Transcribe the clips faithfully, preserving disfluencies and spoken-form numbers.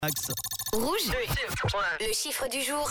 Max. Rouge, le chiffre du jour.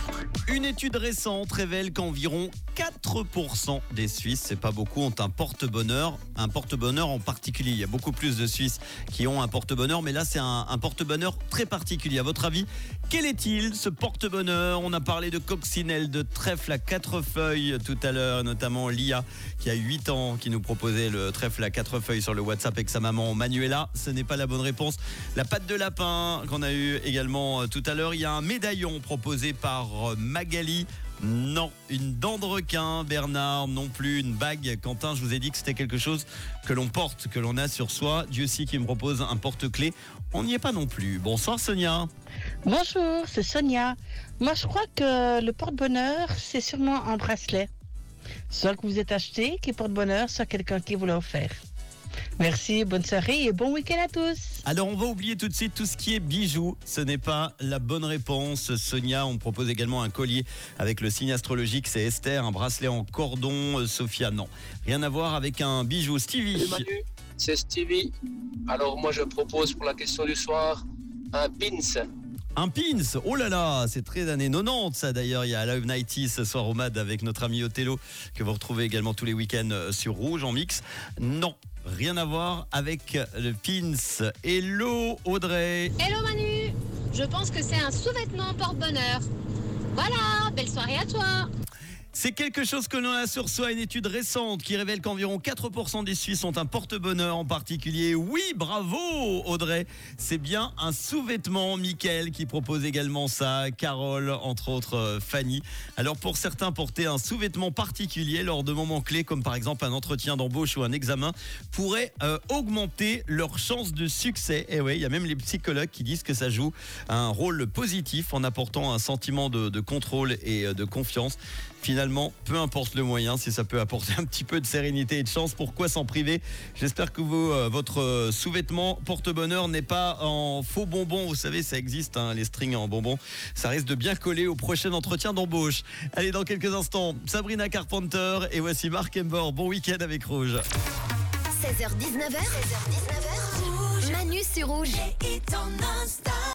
Une étude récente révèle qu'environ quatre pour cent des Suisses, c'est pas beaucoup, ont un porte-bonheur. Un porte-bonheur en particulier. Il y a beaucoup plus de Suisses qui ont un porte-bonheur, mais là c'est un, un porte-bonheur très particulier. À votre avis, quel est-il ce porte-bonheur? On a parlé de coccinelle, de trèfle à quatre feuilles tout à l'heure, notamment Lia qui a huit ans, qui nous proposait le trèfle à quatre feuilles sur le WhatsApp avec sa maman Manuela. Ce n'est pas la bonne réponse. La patte de lapin qu'on a eu également tout à l'heure. Il y a un médaillon proposé par Magali. Non, une dent de requin, Bernard, non plus, une bague. Quentin, je vous ai dit que c'était quelque chose que l'on porte, que l'on a sur soi. Dieu sait qui me propose un porte-clés. On n'y est pas non plus. Bonsoir Sonia. Bonjour, c'est Sonia. Moi, je crois que le porte-bonheur, c'est sûrement un bracelet. Soit que vous êtes acheté, qui est porte-bonheur, soit quelqu'un qui vous l'a offert. Merci, bonne soirée et bon week-end à tous. Alors on va oublier tout de suite tout ce qui est bijoux. Ce n'est pas la bonne réponse. Sonia, on propose également un collier avec le signe astrologique, c'est Esther. Un bracelet en cordon, Sophia, non. Rien à voir avec un bijou. Stevie. Salut Manu, c'est Stevie. Alors moi je propose pour la question du soir un pins. Un pins, oh là là, c'est très années quatre-vingt-dix ça d'ailleurs. Il y a Live Nighty ce soir au M A D avec notre ami Othello que vous retrouvez également tous les week-ends sur Rouge en mix. Non, rien à voir avec le pins. Hello Audrey. Hello Manu, je pense que c'est un sous-vêtement porte-bonheur. Voilà, belle soirée à toi. C'est quelque chose que l'on a sur soi. Une étude récente qui révèle qu'environ quatre pour cent des Suisses ont un porte-bonheur en particulier. Oui, bravo Audrey. C'est bien un sous-vêtement. Mickaël qui propose également ça. Carole, entre autres euh, Fanny. Alors pour certains, porter un sous-vêtement particulier lors de moments clés comme par exemple un entretien d'embauche ou un examen pourrait euh, augmenter leurs chances de succès. Et oui, il y a même les psychologues qui disent que ça joue un rôle positif en apportant un sentiment de, de contrôle et de confiance. Finalement, peu importe le moyen, si ça peut apporter un petit peu de sérénité et de chance, pourquoi s'en priver? J'espère que vous, euh, votre sous-vêtement porte-bonheur n'est pas en faux bonbons. Vous savez, ça existe, hein, les strings en bonbons. Ça risque de bien coller au prochain entretien d'embauche. Allez, dans quelques instants, Sabrina Carpenter et voici Mark Embor. Bon week-end avec Rouge. seize heures dix-neuf, seize heures dix-neuf, Manu sur Rouge. Et ton